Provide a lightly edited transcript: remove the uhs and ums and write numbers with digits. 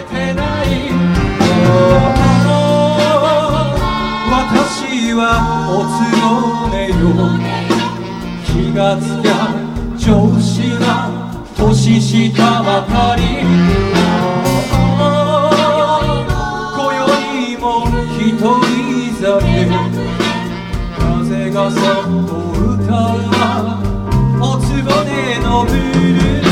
てない。私はおつぼねよ、気がつきゃ上司が年下ばかり。今宵も一人酒、風がそっと歌うわおつぼねのブルー。